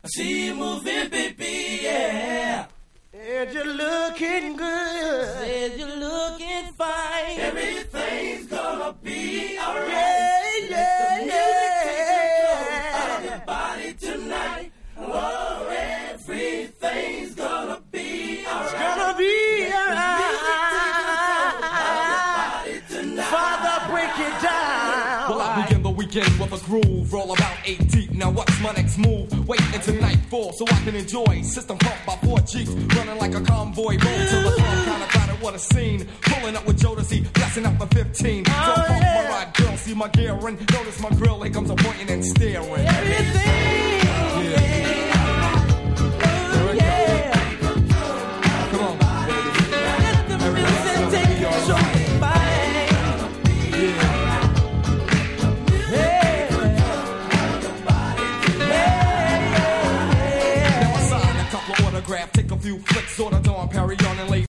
See you moving, baby, yeah. Said you're looking good. Said you're looking fine. Everything's gonna be alright. Yeah, Let the music take control of your body tonight. Oh, everything's gonna be alright. It's gonna be alright. Father, break it down. Well, I begin the weekend with a groove, roll about 8 deep. Now what's my next move? Wait until nightfall so I can enjoy system pumped by 4 Jeeps, running like a convoy. Roll till the song kinda crowded, what a scene. Pulling up with Jodeci, blasting out the 15. Don't pump my ride, girl, see my gear and notice my grill. Here comes a pointing and staring. Everything. Take a few flicks, order Dawn, Perry on and late.